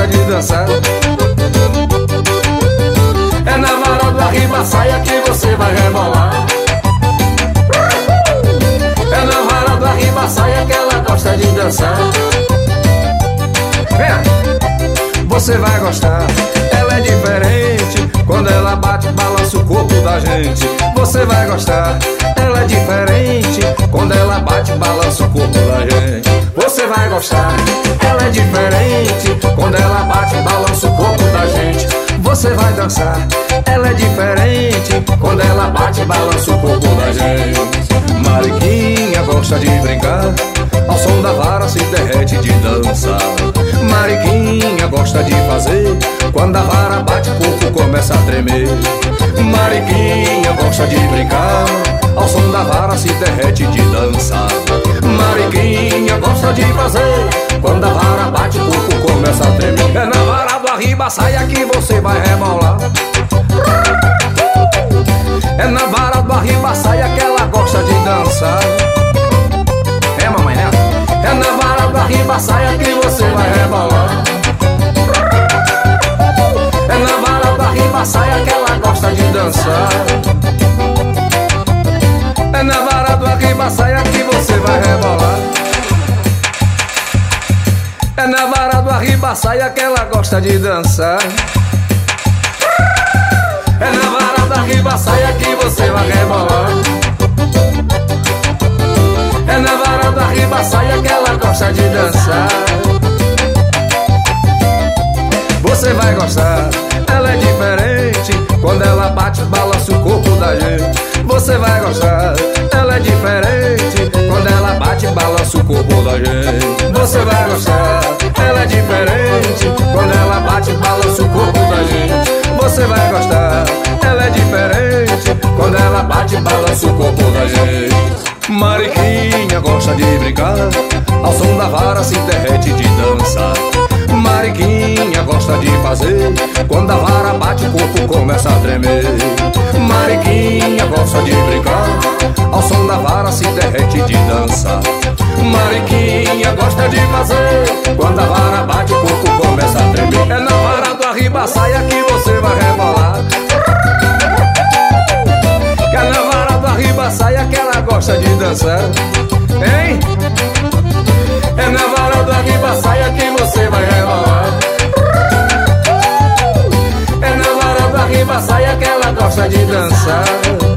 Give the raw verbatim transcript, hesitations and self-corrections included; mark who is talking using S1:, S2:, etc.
S1: gosta de dançar. É na vara do arriba saia que você vai rebolar. É na vara do arriba saia que ela gosta de dançar. Venha, você vai gostar. Ela é diferente, quando ela bate, balança o corpo da gente. Você vai gostar. Ela é diferente, quando ela bate, balança o corpo da gente. Você vai gostar. Ela é diferente, quando ela bate, balança o corpo da gente. Você vai dançar. Ela é diferente, quando ela bate, balança o corpo da gente. Mariquinha gosta de brincar, ao som da vara se derrete de dançar. Mariquinha gosta de fazer, quando a vara bate o corpo começa a tremer. Mariquinha gosta de brincar, ao som da vara se derrete de dançar. Mariquinha gosta de fazer, quando a vara bate o corpo começa a tremer. É na vara do arriba saia que você vai rebolar. É na vara do arriba saia que ela gosta de dançar. É, mamãe, né? É na vara do arriba saia que você vai rebolar. É na vara do arriba saia que ela gosta de dançar. É na vara do arriba saia que você vai rebolar. É na vara do arriba saia que ela gosta de dançar. É na vara da riba saia que você vai rebolar. É na vara da riba saia que ela gosta de dançar. Você vai gostar. Ela é diferente, quando ela bate, balança o corpo da gente. Você vai gostar. Ela é diferente, quando ela bate, balança o corpo da gente. Você vai gostar. Ela é diferente, quando ela bate, balança o corpo da gente. Você vai gostar. Ela é diferente, quando ela bate, balança o corpo da gente. Mariquinha gosta de brincar, ao som da vara se derrete de dançar. Mariquinha gosta de fazer, quando a vara bate o corpo começa a tremer. Mariquinha gosta de brincar, ao som da vara se derrete de dançar. Mariquinha gosta de fazer, quando a vara bate o corpo começa a tremer. É na vara do arriba saia que você vai rebolar. Que é na vara do arriba saia que ela gosta de dançar. Hein? É na vara do arriba saia que você vai rebolar. É na vara do arriba saia que ela gosta de dançar.